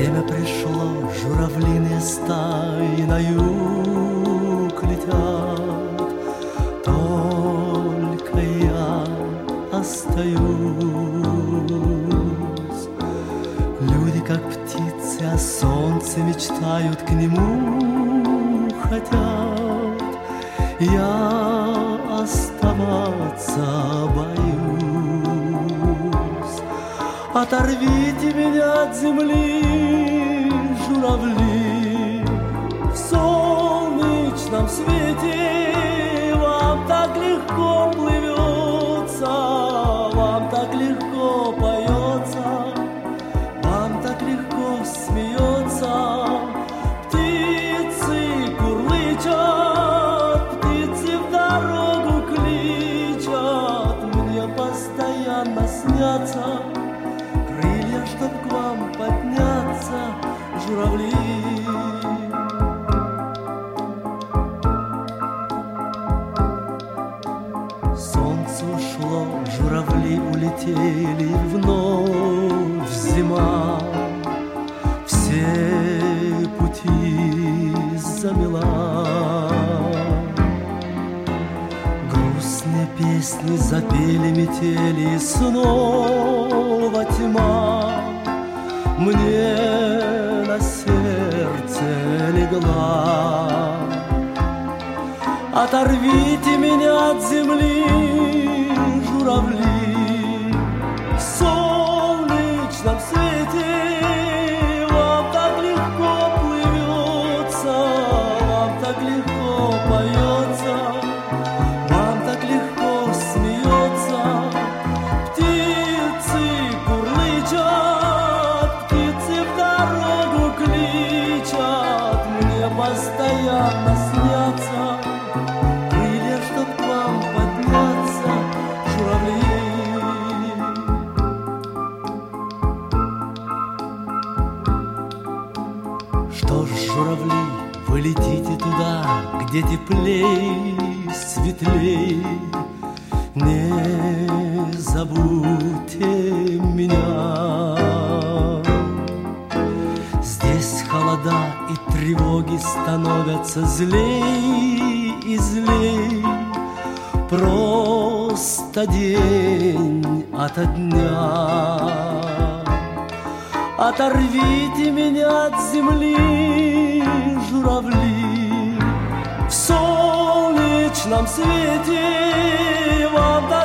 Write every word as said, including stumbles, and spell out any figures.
Время пришло, журавлиные стаи на юг летят. Только я остаюсь. Люди, как птицы, о солнце мечтают, к нему хотят. Я оставаться боюсь. Оторвите меня от земли, журавли, в солнечном свете. Вам так легко плывется, вам так легко поется, вам так легко смеется. Птицы курлычат, птицы в дорогу кличат. Мне постоянно снятся крылья, чтоб к вам подняться, журавли. Солнце ушло, журавли улетели, вновь зима все пути замела. Грустные песни запели метели, снова тьма мне на сердце легла. Оторвите меня от земли, журавли, в солнечном свете. Вам так легко плывется, вам так легко поется, вам так легко смеется. Птицы курлычат, птицы в дорогу кличат. Мне постоянно снятся крылья, чтоб к вам подняться, журавли. Что ж, журавли, вы летите туда, где теплей, светлей. Не забудьте меня. Здесь холода и тревоги становятся злей и злей. Просто день ото дня. Оторвите меня от земли, журавли, в солнечном свете. Вам